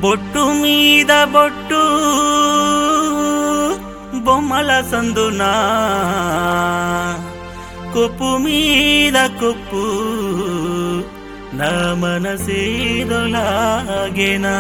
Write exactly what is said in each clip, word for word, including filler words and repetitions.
బొట్టు మీద బొట్టు బొమ్మల సందునా కొప్పు మీద కొప్పు నా మనసేదొలాగేనా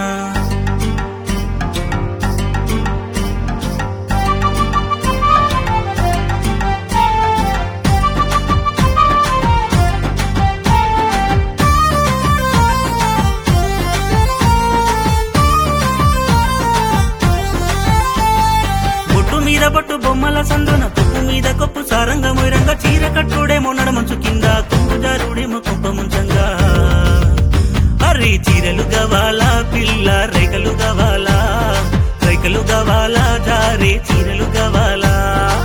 బొట్టు బొమ్మల సందున కొప్పు మీద కొప్పు సారంగ మొయిరంగ చీర కట్టుడేమో నడమంచు కింద కొంగు జారుడేమో కొంప ముంచంగా అరే చీరలు గవాలా పిల్ల రైకలు గవాలా రైకలు గవాలా జారే చీరలు గవాలా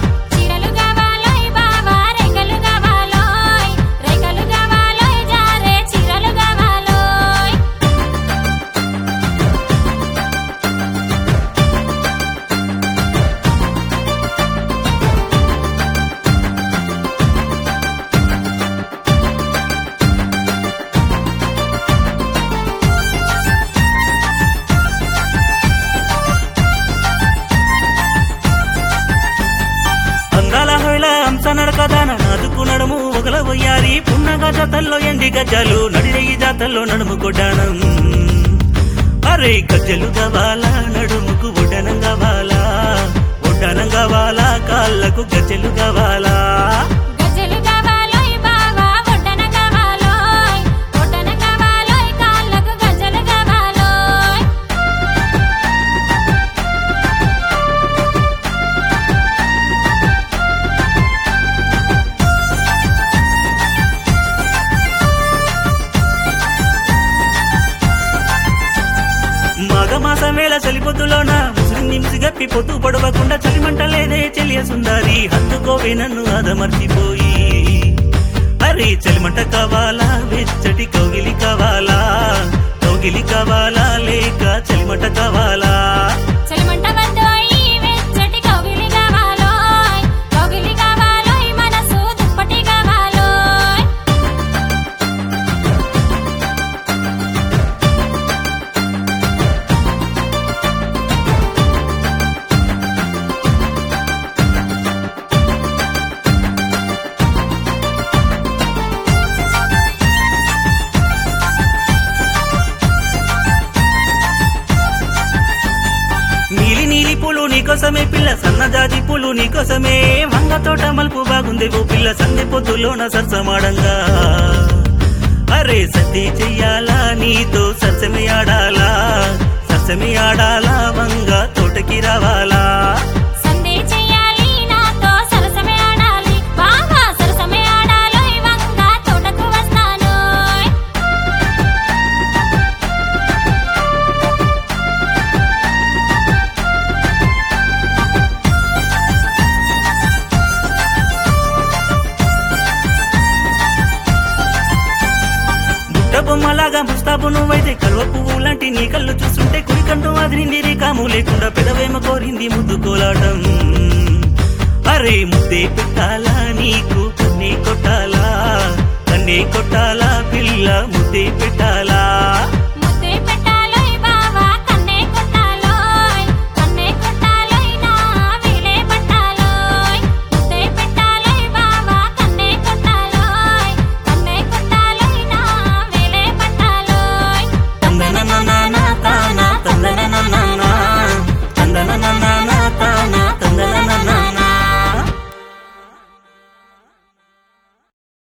నడకదాన నాదుకు నడుము ఒకల వయ్యారి పున్నగా జాతల్లో ఎండి గజ్జలు నడిరేయి జాతల్లో నడుము కొడ్డానం అరే గజ్జలు గవాలా నడుముకు ఒడ్డనం గవాలా ఒడ్డనం గవాలా కాళ్ళకు గజ్జలు గవాలా మాసమేళ చలిపొద్దులోన ముస్లిం నిమిసి గప్పి పొద్దు పొడవకుండా చలిమంట లేదే చెలియ సుందరి హత్తుకోవే నన్ను అదమర్చిపోయి అరే చలిమంట కావాలా వెచ్చటి కౌగిలి కావాలా కౌగిలి కావాలా లేక చలిమంట కావాలా నీకోసమే పిల్ల సన్నజాజి పూలు నీకోసమే వంగ తోట మలుపు బాగుంది ఓ పిల్ల సందె పొద్దులోన సరసమాడంగా అరే సద్ది చెయ్యాలా నీతో సరసమే ఆడాలా సరసమే ఆడాలా వంగ తోటకి రావాలా బొమ్మలాగా ముస్తాబు నువ్వైతే కలువ పువ్వు లాంటి నీ కళ్ళు చూస్తుంటే కుడికంటూ అదిరింది రేకాము లేకుండా పెదవేమ కోరింది ముద్దు కోలాటం అరే ముద్దే పెట్టాలా నీకు కన్నే కొట్టాలా కన్నే కొట్టాలా పిల్ల ముద్దే పెట్టాలా